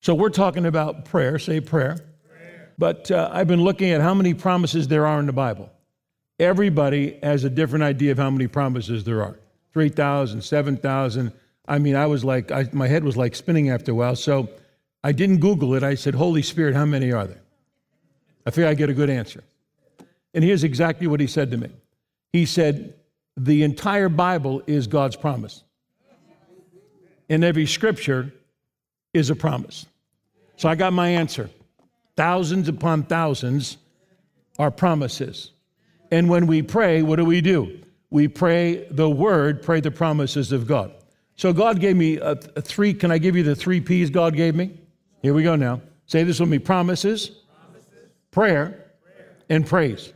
So we're talking about prayer, say prayer. But I've been looking at how many promises there are in the Bible. Everybody has a different idea of how many promises there are. 3,000, 7,000. I mean, my head was like spinning after a while. So I didn't Google it. I said, Holy Spirit, how many are there? I figured I'd get a good answer. And here's exactly what he said to me. He said, the entire Bible is God's promise. And every scripture is a promise. So I got my answer. Thousands upon thousands are promises. And when we pray, what do? We pray the word, pray the promises of God. So God gave me three. Can I give you the 3 P's God gave me? Here we go now. Say this with me. Promises, prayer, and praise.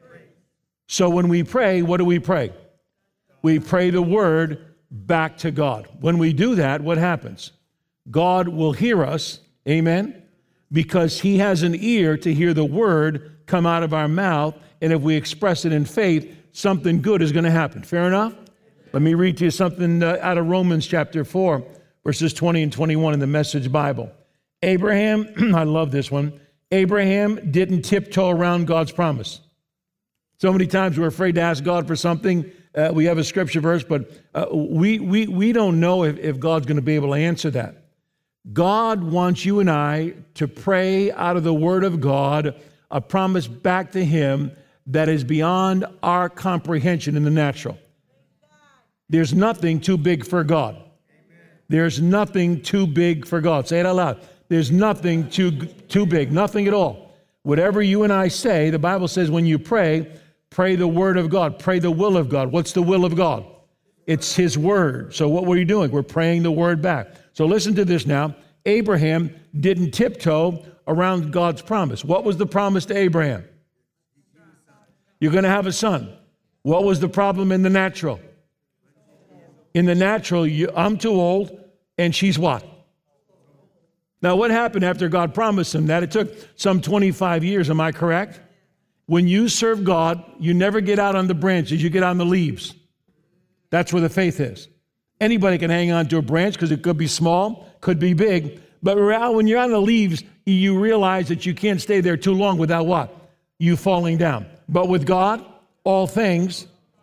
So when we pray, what do we pray? We pray the word back to God. When we do that, what happens? God will hear us, amen, because he has an ear to hear the word come out of our mouth, and if we express it in faith, something good is going to happen. Fair enough? Let me read to you something out of Romans chapter 4, verses 20 and 21 in the Message Bible. Abraham, I love this one, Abraham didn't tiptoe around God's promise. So many times we're afraid to ask God for something. We have a scripture verse, but we don't know if God's going to be able to answer that. God wants you and I to pray out of the Word of God a promise back to Him that is beyond our comprehension in the natural. There's nothing too big for God. There's nothing too big for God. Say it out loud. There's nothing too big, nothing at all. Whatever you and I say, the Bible says when you pray, pray the Word of God, pray the will of God. What's the will of God? It's His Word. So what were you doing? We're praying the Word back. So listen to this now. Abraham didn't tiptoe around God's promise. What was the promise to Abraham? You're going to have a son. What was the problem in the natural? In the natural, I'm too old, and she's what? Now, what happened after God promised him that? It took some 25 years, am I correct? When you serve God, you never get out on the branches, you get on the leaves. That's where the faith is. Anybody can hang on to a branch because it could be small, could be big, but when you're on the leaves, you realize that you can't stay there too long without what? You falling down. But with God, all things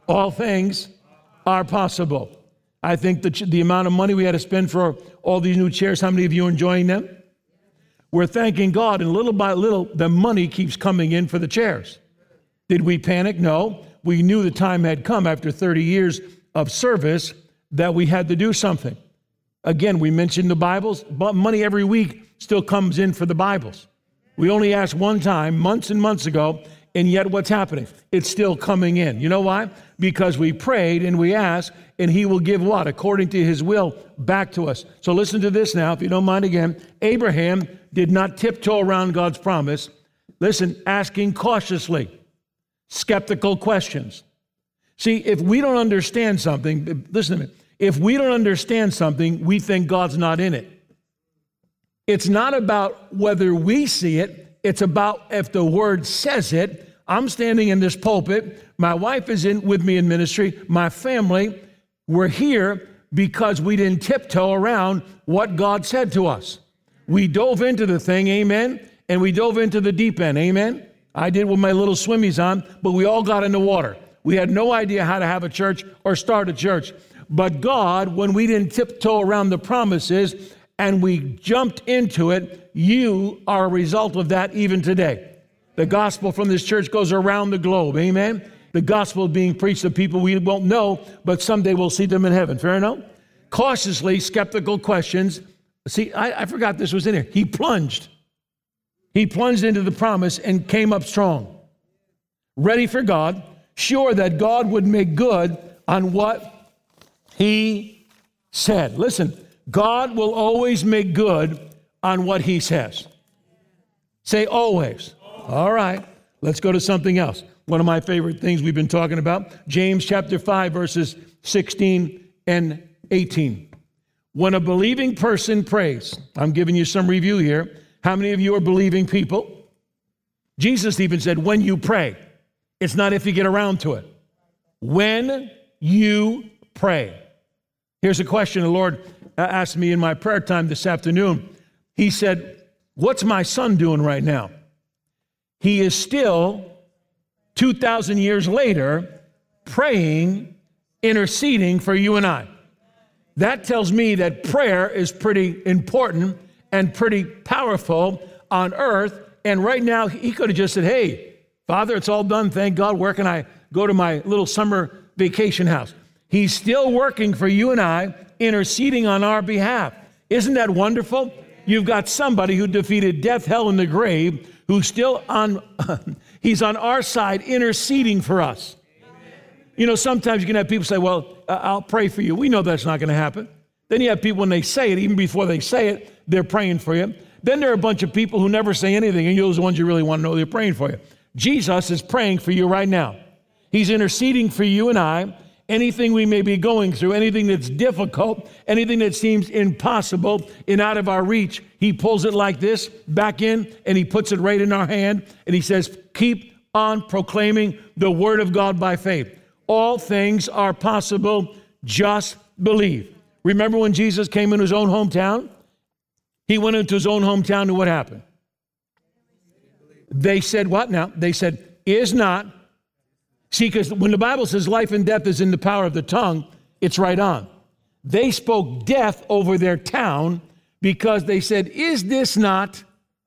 are possible. I think the amount of money we had to spend for all these new chairs, how many of you are enjoying them? We're thanking God, and little by little, the money keeps coming in for the chairs. Did we panic? No. We knew the time had come after 30 years of service that we had to do something. Again, we mentioned the Bibles, but money every week still comes in for the Bibles. We only asked one time, months and months ago, and yet what's happening? It's still coming in. You know why? Because we prayed and we asked, and He will give what? According to His will, back to us. So listen to this now, if you don't mind again. Abraham did not tiptoe around God's promise. Listen, asking cautiously, skeptical questions. See, if we don't understand something, listen to me. If we don't understand something, we think God's not in it. It's not about whether we see it. It's about if the Word says it. I'm standing in this pulpit. My wife is with me in ministry. My family, we're here because we didn't tiptoe around what God said to us. We dove into the thing, amen, and we dove into the deep end, amen. I did with my little swimmies on, but we all got in the water. We had no idea how to have a church or start a church. But God, when we didn't tiptoe around the promises and we jumped into it, you are a result of that even today. The gospel from this church goes around the globe, amen? The gospel being preached to people we won't know, but someday we'll see them in heaven. Fair enough? Cautiously, skeptical questions. See, I forgot this was in here. He plunged. He plunged into the promise and came up strong. Ready for God, sure that God would make good on what He said. Listen, God will always make good on what He says. Say always. All right, let's go to something else. One of my favorite things we've been talking about, James chapter 5, verses 16 and 18. When a believing person prays, I'm giving you some review here. How many of you are believing people? Jesus even said, when you pray. It's not if you get around to it. When you pray. Here's a question the Lord asked me in my prayer time this afternoon. He said, what's my son doing right now? He is still, 2,000 years later, praying, interceding for you and I. That tells me that prayer is pretty important and pretty powerful on earth. And right now, he could have just said, hey, Father, it's all done. Thank God. Where can I go to my little summer vacation house? He's still working for you and I, interceding on our behalf. Isn't that wonderful? You've got somebody who defeated death, hell, and the grave, who's still he's on our side interceding for us. You know, sometimes you can have people say, well, I'll pray for you. We know that's not going to happen. Then you have people, when they say it, even before they say it, they're praying for you. Then there are a bunch of people who never say anything, and those are the ones you really want to know they're praying for you. Jesus is praying for you right now. He's interceding for you and I. Anything we may be going through, anything that's difficult, anything that seems impossible and out of our reach, he pulls it like this, back in, and he puts it right in our hand, and he says, keep on proclaiming the word of God by faith. All things are possible, just believe. Remember when Jesus came into his own hometown? He went into his own hometown, and what happened? They said what now? They said, is not. See, because when the Bible says life and death is in the power of the tongue, it's right on. They spoke death over their town because they said, isn't this not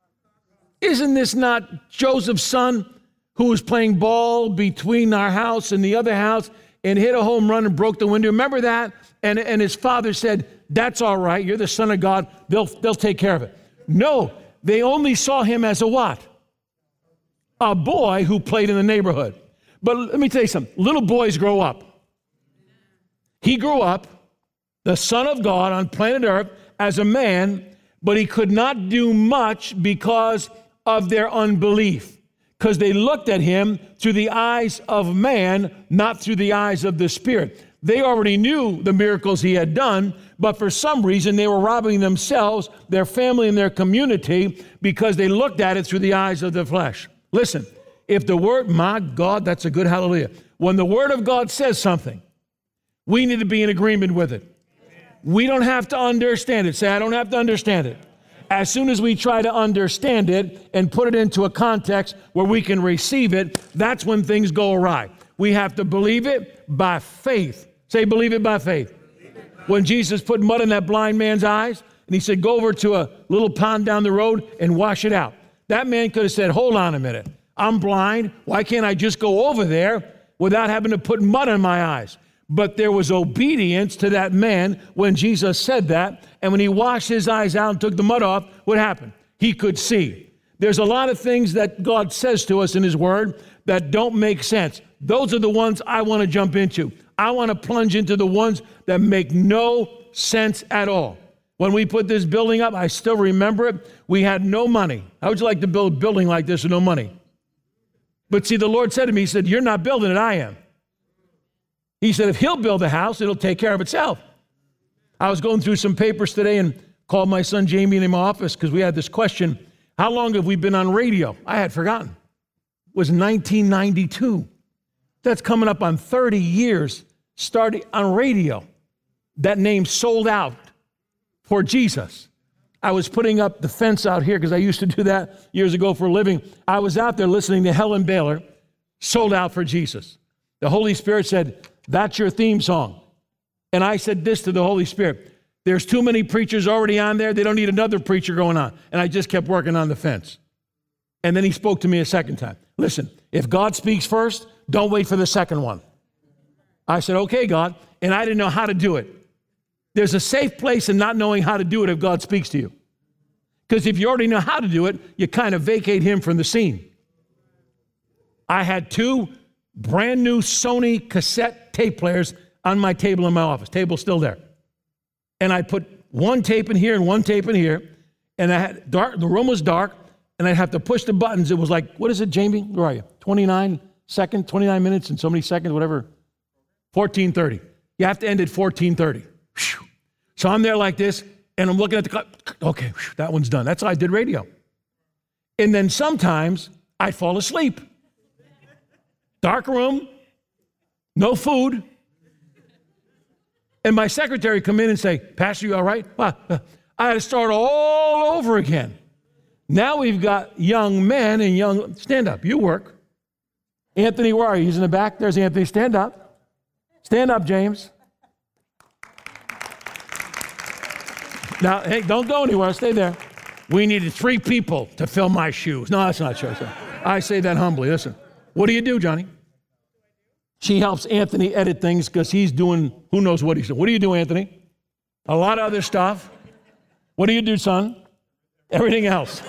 Joseph's son who was playing ball between our house and the other house and hit a home run and broke the window? Remember that? And his father said, that's all right. You're the son of God. They'll take care of it. No, they only saw him as a what? A boy who played in the neighborhood. But let me tell you something. Little boys grow up. He grew up, the Son of God on planet Earth, as a man, but he could not do much because of their unbelief. Because they looked at him through the eyes of man, not through the eyes of the Spirit. They already knew the miracles he had done, but for some reason they were robbing themselves, their family, and their community because they looked at it through the eyes of the flesh. Listen. If the word, my God, that's a good hallelujah. When the word of God says something, we need to be in agreement with it. We don't have to understand it. Say, I don't have to understand it. As soon as we try to understand it and put it into a context where we can receive it, that's when things go awry. We have to believe it by faith. Say, believe it by faith. When Jesus put mud in that blind man's eyes, and he said, go over to a little pond down the road and wash it out. That man could have said, hold on a minute. I'm blind. Why can't I just go over there without having to put mud in my eyes? But there was obedience to that man when Jesus said that. And when he washed his eyes out and took the mud off, what happened? He could see. There's a lot of things that God says to us in his word that don't make sense. Those are the ones I want to jump into. I want to plunge into the ones that make no sense at all. When we put this building up, I still remember it. We had no money. How would you like to build a building like this with no money? But see, the Lord said to me, he said, you're not building it, I am. He said, if he'll build the house, it'll take care of itself. I was going through some papers today and called my son Jamie in my office because we had this question, how long have we been on radio? I had forgotten. It was 1992. That's coming up on 30 years starting on radio. That name sold out for Jesus. I was putting up the fence out here because I used to do that years ago for a living. I was out there listening to Helen Baylor, sold out for Jesus. The Holy Spirit said, that's your theme song. And I said this to the Holy Spirit, there's too many preachers already on there. They don't need another preacher going on. And I just kept working on the fence. And then he spoke to me a second time. Listen, if God speaks first, don't wait for the second one. I said, okay, God. And I didn't know how to do it. There's a safe place in not knowing how to do it if God speaks to you. Because if you already know how to do it, you kind of vacate him from the scene. I had 2 brand new Sony cassette tape players on my table in my office. Table's still there. And I put one tape in here and one tape in here. And I had dark. The room was dark. And I'd have to push the buttons. It was like, what is it, Jamie? Where are you? 29 minutes and so many seconds, whatever. 14:30. You have to end at 14:30. So I'm there like this, and I'm looking at the clock. Okay, that one's done. That's how I did radio. And then sometimes I'd fall asleep. Dark room, no food. And my secretary come in and say, Pastor, you all right? Well, I had to start all over again. Now we've got young men and young, stand up, you work. Anthony, where are you? He's in the back. There's Anthony, stand up. Stand up, James. Now, hey, don't go anywhere, stay there. We needed 3 people to fill my shoes. No, that's not true. I say that humbly. Listen, what do you do, Johnny? She helps Anthony edit things because he's doing who knows what he's doing. What do you do, Anthony? A lot of other stuff. What do you do, son? Everything else.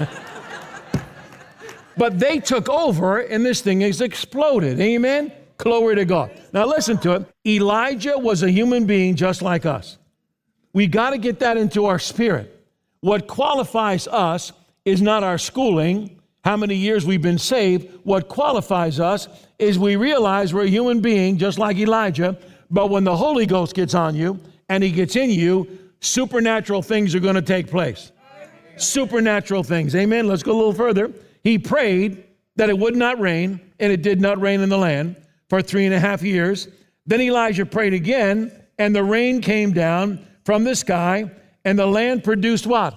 But they took over and this thing has exploded. Amen? Glory to God. Now listen to it. Elijah was a human being just like us. We got to get that into our spirit. What qualifies us is not our schooling, how many years we've been saved. What qualifies us is we realize we're a human being just like Elijah, but when the Holy Ghost gets on you and he gets in you, supernatural things are going to take place. Supernatural things. Amen. Let's go a little further. He prayed that it would not rain, and it did not rain in the land for 3.5 years. Then Elijah prayed again, and the rain came down from the sky, and the land produced what?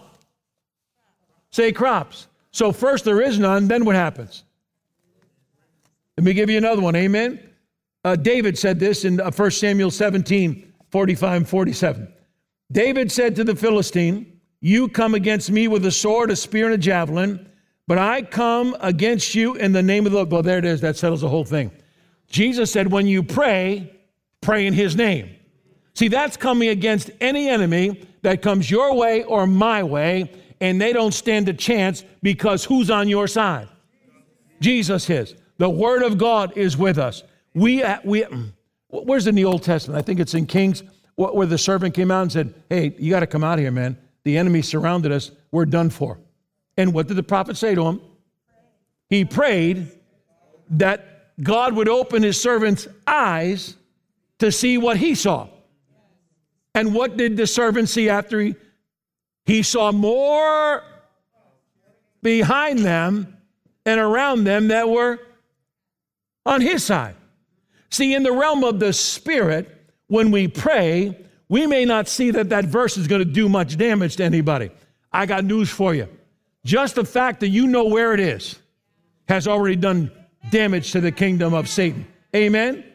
Say crops. So first there is none, then what happens? Let me give you another one, amen? David said this in 1 Samuel 17, 45 and 47. David said to the Philistine, you come against me with a sword, a spear, and a javelin, but I come against you in the name of the Lord. Well, there it is. That settles the whole thing. Jesus said, when you pray, pray in his name. See, that's coming against any enemy that comes your way or my way, and they don't stand a chance because who's on your side? Jesus is. The word of God is with us. Where's in the Old Testament? I think it's in Kings, where the servant came out and said, hey, you got to come out here, man. The enemy surrounded us. We're done for. And what did the prophet say to him? He prayed that God would open his servant's eyes to see what he saw. And what did the servant see after he saw more behind them and around them that were on his side? See, in the realm of the Spirit, when we pray, we may not see that verse is going to do much damage to anybody. I got news for you. Just the fact that you know where it is has already done damage to the kingdom of Satan. Amen?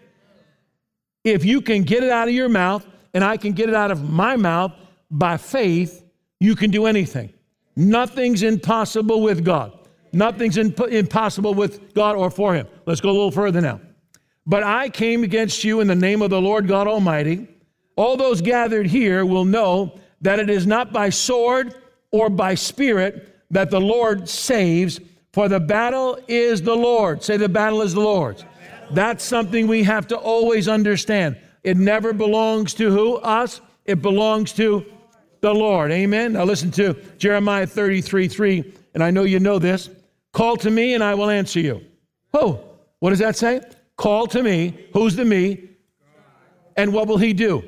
If you can get it out of your mouth, and I can get it out of my mouth by faith, you can do anything. Nothing's impossible with God. Nothing's impossible with God or for him. Let's go a little further now. But I came against you in the name of the Lord God Almighty. All those gathered here will know that it is not by sword or by spirit that the Lord saves, for the battle is the Lord. Say, the battle is the Lord's. That's something we have to always understand. It never belongs to who? Us. It belongs to the Lord. Amen. Now listen to Jeremiah 33:3, and I know you know this. Call to me and I will answer you. Oh, what does that say? Call to me. Who's the me? And what will he do?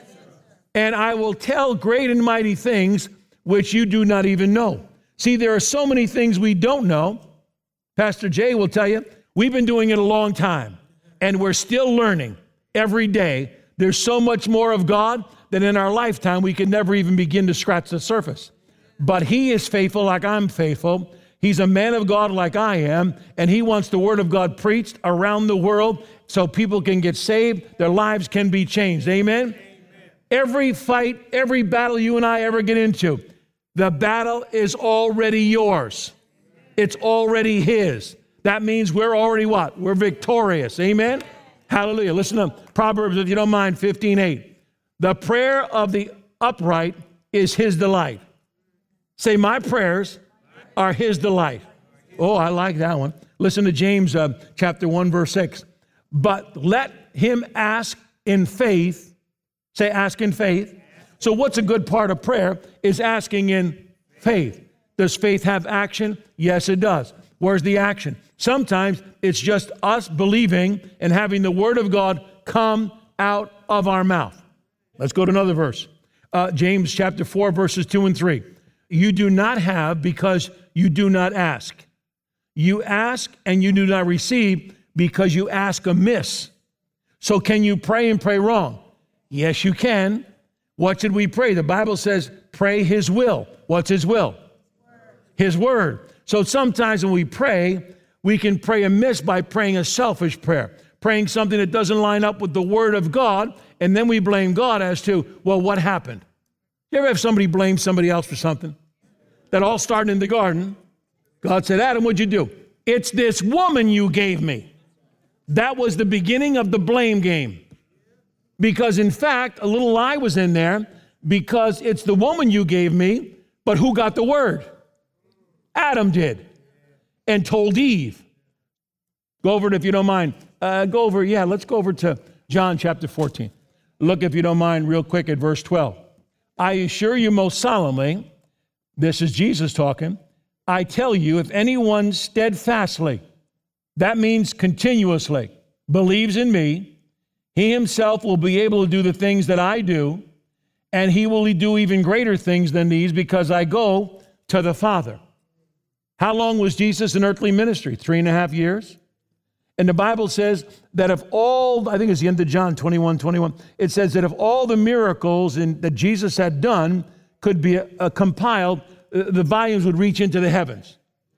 And I will tell great and mighty things which you do not even know. See, there are so many things we don't know. Pastor Jay will tell you, we've been doing it a long time, and we're still learning every day. There's so much more of God that in our lifetime we could never even begin to scratch the surface. But he is faithful like I'm faithful. He's a man of God like I am, and he wants the word of God preached around the world so people can get saved, their lives can be changed. Amen? Every fight, every battle you and I ever get into, the battle is already yours. It's already his. That means we're already what? We're victorious. Amen? Hallelujah. Listen to Proverbs, if you don't mind, 15:8. The prayer of the upright is his delight. Say, my prayers are his delight. Oh, I like that one. Listen to James chapter 1, verse 6. But let him ask in faith. Say, ask in faith. So what's a good part of prayer is asking in faith. Does faith have action? Yes, it does. Where's the action? Sometimes it's just us believing and having the word of God come out of our mouth. Let's go to another verse. James chapter 4, verses 2 and 3. You do not have because you do not ask. You ask and you do not receive because you ask amiss. So can you pray and pray wrong? Yes, you can. What should we pray? The Bible says, pray his will. What's his will? His word. So sometimes when we pray, we can pray amiss by praying a selfish prayer, praying something that doesn't line up with the word of God, and then we blame God as to, well, what happened? You ever have somebody blame somebody else for something? That all started in the garden. God said, Adam, what'd you do? It's this woman you gave me. That was the beginning of the blame game. Because in fact, a little lie was in there, because it's the woman you gave me, but who got the word? Adam did, and told Eve. Go over it if you don't mind. Let's go over to John chapter 14. Look, if you don't mind, real quick at verse 12. I assure you most solemnly, this is Jesus talking, I tell you, if anyone steadfastly, that means continuously, believes in me, he himself will be able to do the things that I do, and he will do even greater things than these, because I go to the Father. How long was Jesus in earthly ministry? 3.5 years. And the Bible says that of all, I think it's the end of John 21, it says that if all the miracles that Jesus had done could be compiled, the volumes would reach into the heavens.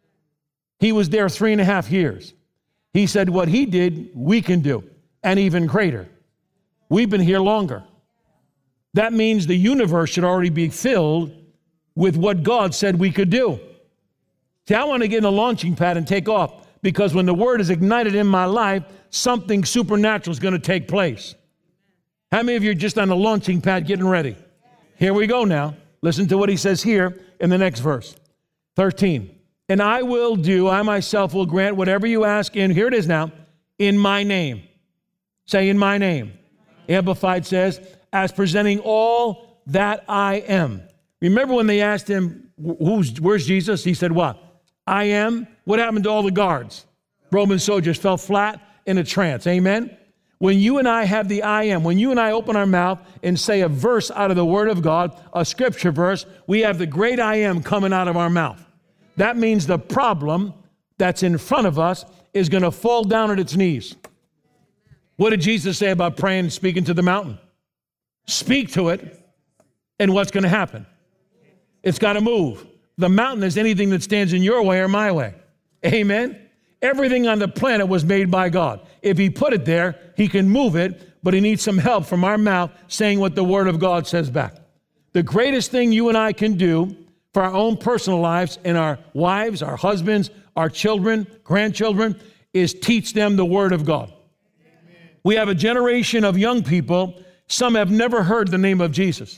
He was there 3.5 years. He said what he did, we can do, and even greater. We've been here longer. That means the universe should already be filled with what God said we could do. See, I want to get in a launching pad and take off, because when the word is ignited in my life, something supernatural is going to take place. How many of you are just on a launching pad getting ready? Here we go now. Listen to what he says here in the next verse. 13. And I myself will grant whatever you ask in, here it is now, in my name. Say, in my name. Amplified says, as presenting all that I am. Remember when they asked him, where's Jesus? He said what? I am. What happened to all the guards? Roman soldiers fell flat in a trance. Amen? When you and I have the I am, when you and I open our mouth and say a verse out of the Word of God, a scripture verse, we have the great I am coming out of our mouth. That means the problem that's in front of us is going to fall down at its knees. What did Jesus say about praying and speaking to the mountain? Speak to it, and what's going to happen? It's got to move. The mountain is anything that stands in your way or my way. Amen? Everything on the planet was made by God. If he put it there, he can move it, but he needs some help from our mouth saying what the Word of God says back. The greatest thing you and I can do for our own personal lives and our wives, our husbands, our children, grandchildren, is teach them the Word of God. Amen. We have a generation of young people, some have never heard the name of Jesus.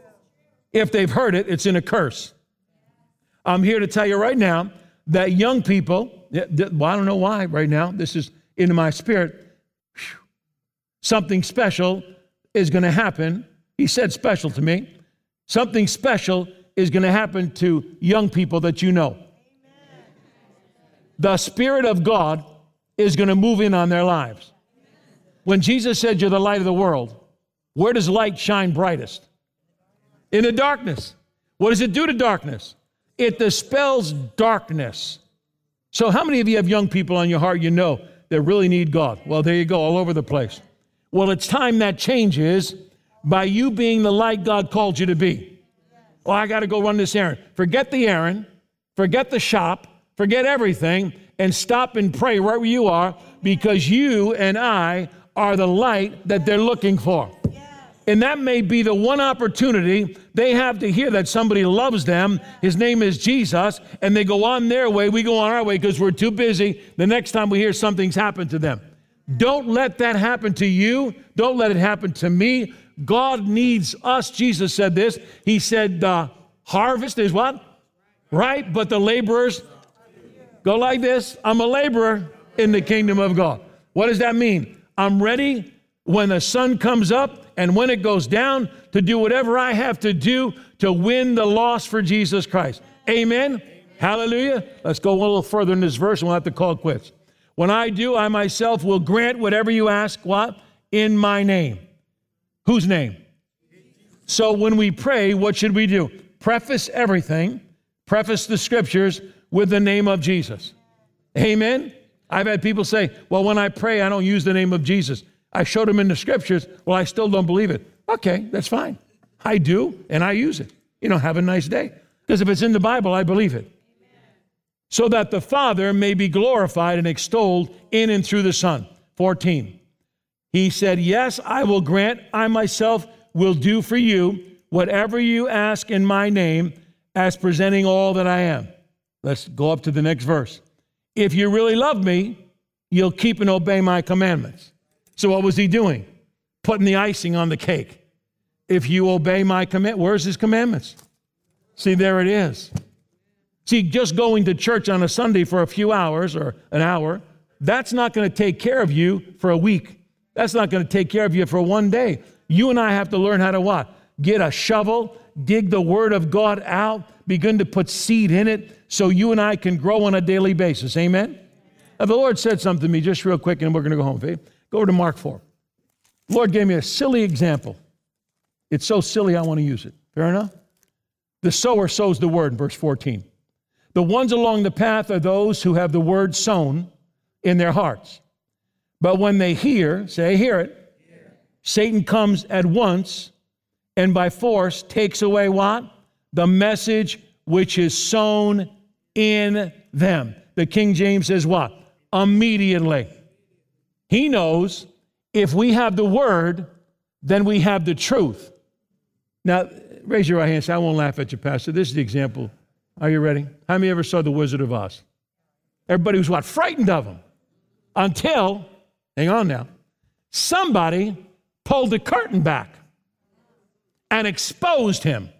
If they've heard it, it's in a curse. I'm here to tell you right now that young people, well, I don't know why right now, this is in my spirit, something special is going to happen. He said special to me. Something special is going to happen to young people that you know. Amen. The Spirit of God is going to move in on their lives. When Jesus said you're the light of the world, where does light shine brightest? In the darkness. What does it do to darkness? It dispels darkness. So how many of you have young people on your heart you know that really need God? Well, there you go, all over the place. Well, it's time that changes by you being the light God called you to be. Well, I got to go run this errand. Forget the errand, forget the shop, forget everything, and stop and pray right where you are, because you and I are the light that they're looking for. And that may be the one opportunity they have to hear that somebody loves them. His name is Jesus, and they go on their way. We go on our way because we're too busy. The next time we hear something's happened to them. Don't let that happen to you. Don't let it happen to me. God needs us. Jesus said this. He said, the harvest is what? Right, but the laborers go like this. I'm a laborer in the kingdom of God. What does that mean? I'm ready when the sun comes up and when it goes down to do whatever I have to do to win the lost for Jesus Christ. Amen? Amen. Hallelujah. Let's go a little further in this verse and we'll have to call it quits. When I do, I myself will grant whatever you ask, what? In my name. Whose name? So when we pray, what should we do? Preface everything, preface the scriptures with the name of Jesus. Amen? I've had people say, well, when I pray, I don't use the name of Jesus. I showed them in the scriptures. Well, I still don't believe it. Okay, that's fine. I do, and I use it. Have a nice day. Because if it's in the Bible, I believe it. so that the Father may be glorified and extolled in and through the Son. 14. He said, yes, I will grant, I myself will do for you whatever you ask in my name, as presenting all that I am. Let's go up to the next verse. If you really love me, you'll keep and obey my commandments. So what was he doing? Putting the icing on the cake. If you obey my command, where's his commandments? See, there it is. See, just going to church on a Sunday for a few hours or an hour, that's not going to take care of you for a week. That's not going to take care of you for one day. You and I have to learn how to what? Get a shovel, dig the Word of God out, begin to put seed in it so you and I can grow on a daily basis. Amen? Now, the Lord said something to me just real quick, and we're going to go home. Okay? Go over to Mark 4. The Lord gave me a silly example. It's so silly, I want to use it. Fair enough? The sower sows the word in verse 14. The ones along the path are those who have the word sown in their hearts. But when they hear, say, hear it, Satan comes at once and by force takes away what? The message which is sown in them. The King James says what? Immediately. He knows if we have the word, then we have the truth. Now, raise your right hand. Say, I won't laugh at you, Pastor. This is the example. Are you ready? How many ever saw The Wizard of Oz? Everybody was what? Frightened of him. Until, hang on now, somebody pulled the curtain back and exposed him.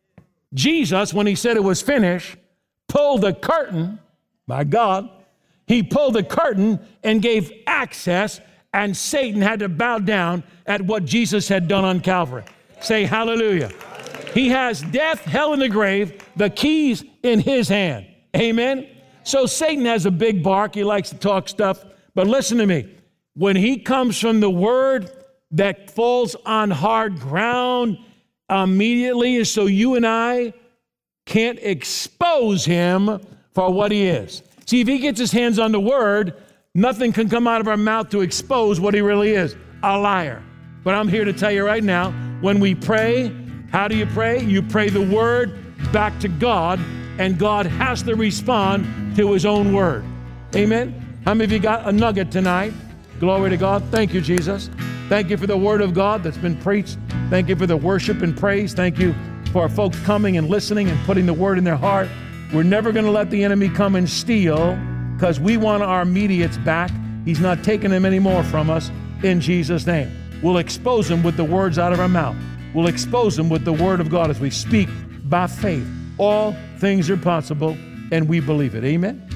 Jesus, when he said it was finished, pulled the curtain, by God, he pulled the curtain and gave access, and Satan had to bow down at what Jesus had done on Calvary. Say hallelujah. He has death, hell, and the grave, the keys in his hand. Amen? So Satan has a big bark. He likes to talk stuff. But listen to me. When he comes from the word that falls on hard ground immediately, so you and I can't expose him for what he is. See, if he gets his hands on the word, nothing can come out of our mouth to expose what he really is, a liar. But I'm here to tell you right now, when we pray, how do you pray? You pray the word back to God, and God has to respond to his own word. Amen? How many of you got a nugget tonight? Glory to God. Thank you, Jesus. Thank you for the word of God that's been preached. Thank you for the worship and praise. Thank you for our folks coming and listening and putting the word in their heart. We're never going to let the enemy come and steal, because we want our immediates back. He's not taking them anymore from us in Jesus' name. We'll expose him with the words out of our mouth. We'll expose him with the word of God as we speak by faith. All things are possible, and we believe it. Amen?